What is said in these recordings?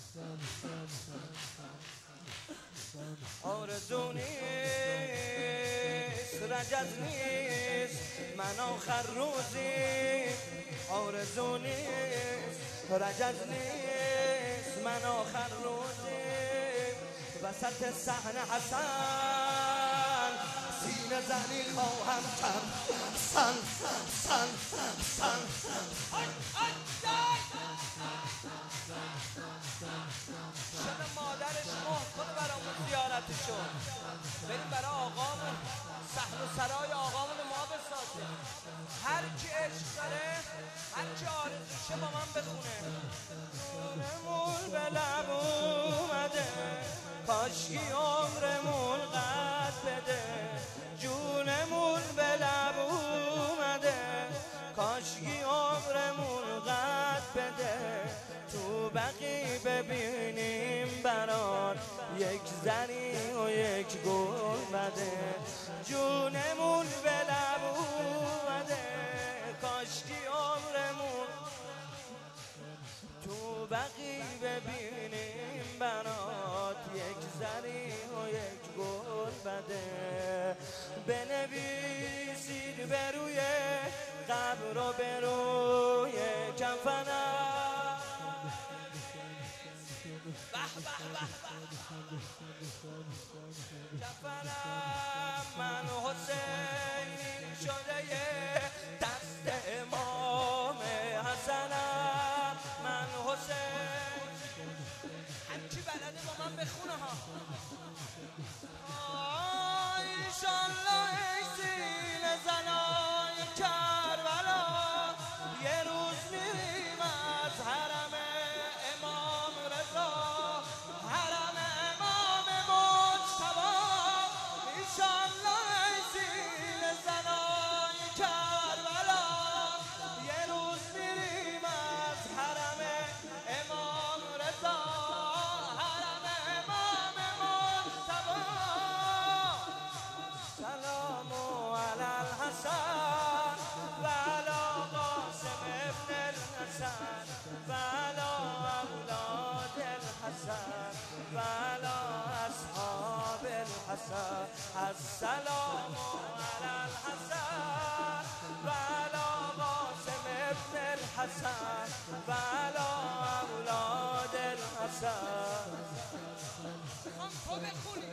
آرزو نیست رجز نیست من آخر روزی، آرزو نیست رجز نیست من آخر روزی، وسط صحنه حسن سینه زنی خواهم کرد سن سن سن شب مادرش مهد کنه برامون زیارتشون، بریم برای آقامون صحن و سرای آقامون ما بسازه. هر کی عشق داره هر کی آرزوشه با من بخونه. جونمون به لب اومده کاشکی عمرمون قد بده، جونمون به لب اومده کاشکی عمرمون قد بده، تو بقی ببینیم برات یک زنی و یک گل بده، جونمون به لب اومده کاشکی عمرمون، تو بقی ببینیم برات یک زنی و یک گل بده، بنویسید به روی قبر و به روی کفنم کفنم من حسینی شده دست امام حسنم، من حسین همچی بلده با من بخونه ها. ایشالله ای سینه زنای کربلا یه روز میریم از حرم امام رضا، حرم امام مجتبی، ایشالله ای سینه زنای کربلا یه روز میریم از حرم امام رضا، حرم امام مجتبی. سلام علی الحسن و علی قاسم ابن الحسن و علی اولاد الحسن و علی اصحاب الحسن، السلام علی الحسن و علی قاسم ابن الحسن و علی اولاد الحسن. میخوام تو بخونی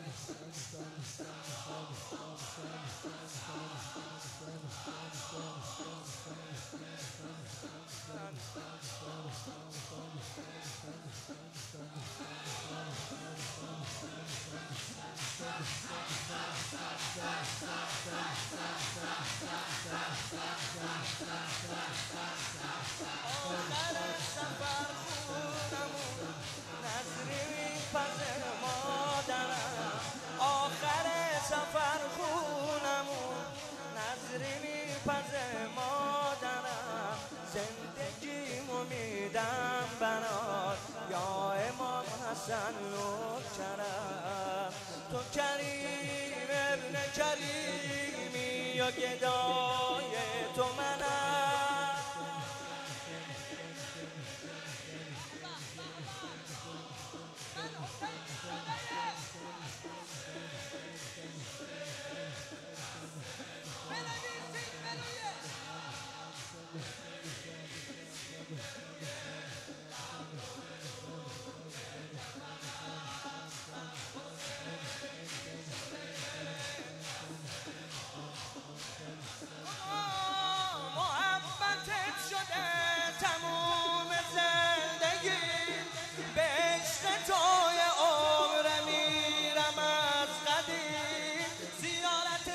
آخر سفر خونمون نظری میپزه مادرم، آخر سفر خونمون نظری میپزه مادرم، زندگیمو میدم برات یا امام حسن نوکرم، تو کریم ابن کریمی یا گدای تو منم، محبتت شده تموم زندگی، به عشق توی عمر میرم از قدیم، زیارت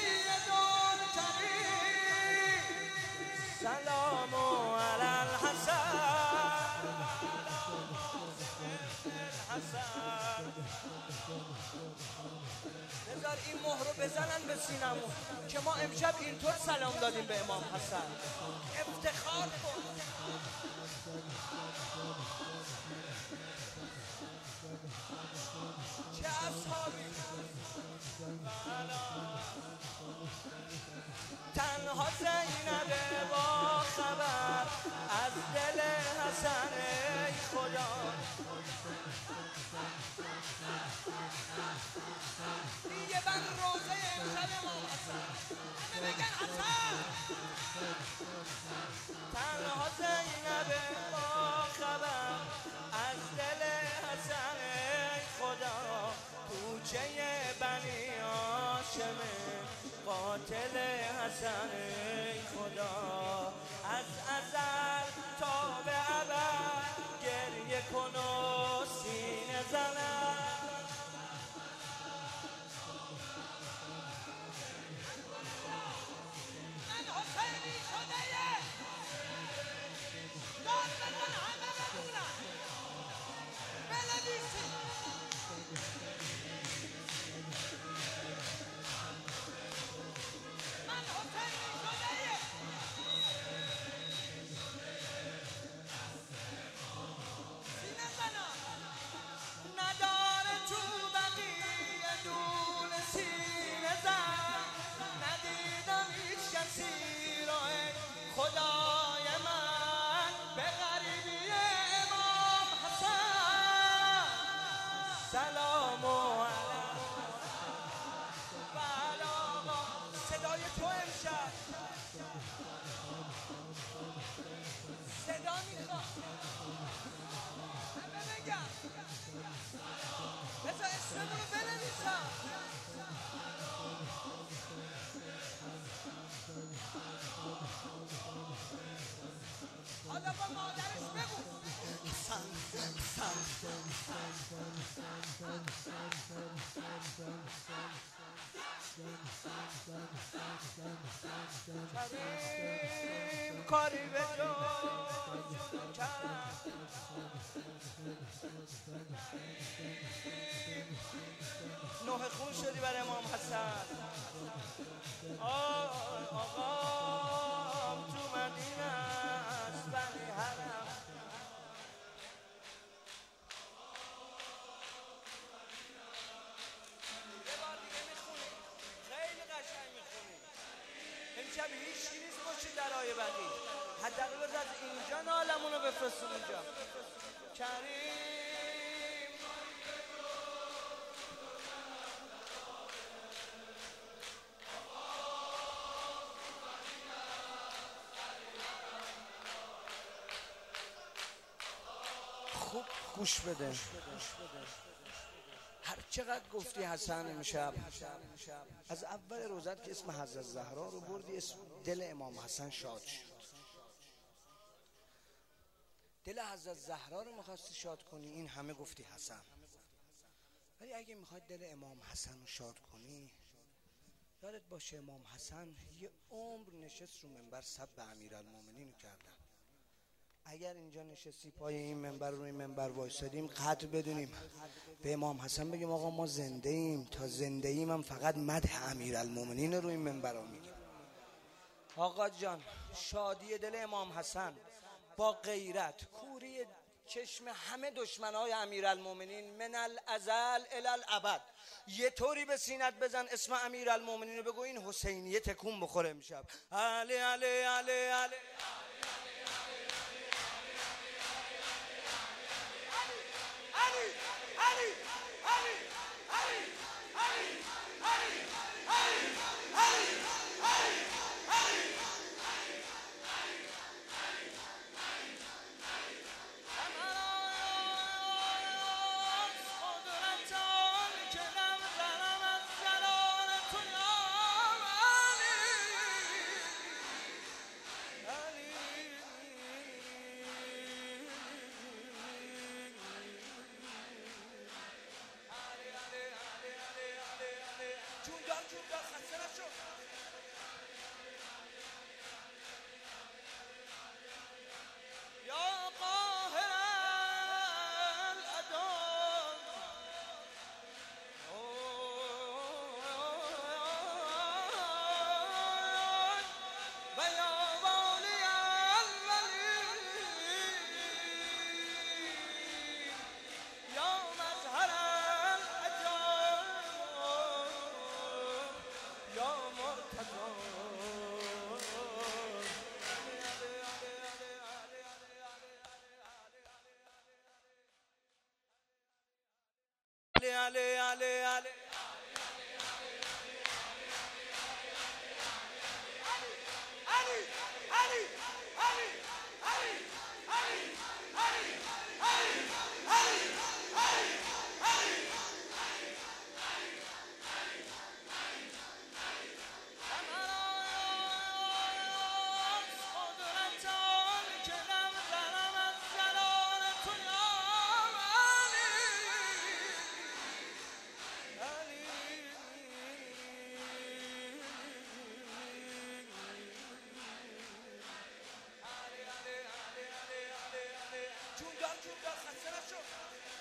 سیدالکریم. سلام علی الحسن حسن، بذار این مهر رو بزنن به سینمون که ما امشب اینطور سلام دادیم به امام حسن، افتخار کن. چه اصحابی تنها زینب با خبر از دل حسن ای خدا دیگه من روزه امشب امام حسن همه بگن حسن تنها زینب با خبر از دل حسن خدا کوچه بنی هاشم قاتل حسن خدا از ازل تا به ابد گریه کن و سینه زنم من حسینی شده داد بزن همه ببونم بنویسی من حسینی شده سینه زنم نداره تو بقیه دون سینه زن ندیدم هیچ کسی رو ای خدای من به غریبی امام حسن سلام علیکم و علاقا صدای تو امشب صدا میخواد همه بگم بذار اسممون رو بنویسم حالا با مادرش بگو حسن کریم کاری به تو کرد نوح خون شدی بر امام حسن آقام تو مدینه است ولی حرم یه بار دیگه میخونی خیلی قشنگ میخونی امشب هیچ نیست باشه درای بدی حداقل از اینجا نالمون رو بفرستون اونجا کریم خوب گوش بده هر چقدر گفتی حسن امشب از اول روزت که اسم حضرت زهرا رو بردی اسم دل امام حسن شاد شد دل حضرت زهرا رو میخواستی شاد کنی این همه گفتی حسن ولی اگه میخوای دل امام حسن رو شاد کنی یادت باشه امام حسن یه عمر نشست رو منبر سب به امیرالمومنین رو کردن اگر اینجا نشستی پای این منبر رو این منبر وایسادیم قدر بدونیم به امام حسن بگیم آقا ما زنده ایم تا زنده ایم هم فقط مدح امیرالمومنین رو این منبر رو میگیم آقا جان شادی دل امام حسن با غیرت کوری چشم همه دشمنای امیرالمومنین من الازل الی الابد یه طوری به سینت بزن اسم امیرالمومنین رو بگو این حسینیه تکون بخوره امشب علی علی علی علی علی جون دار خسته نشو.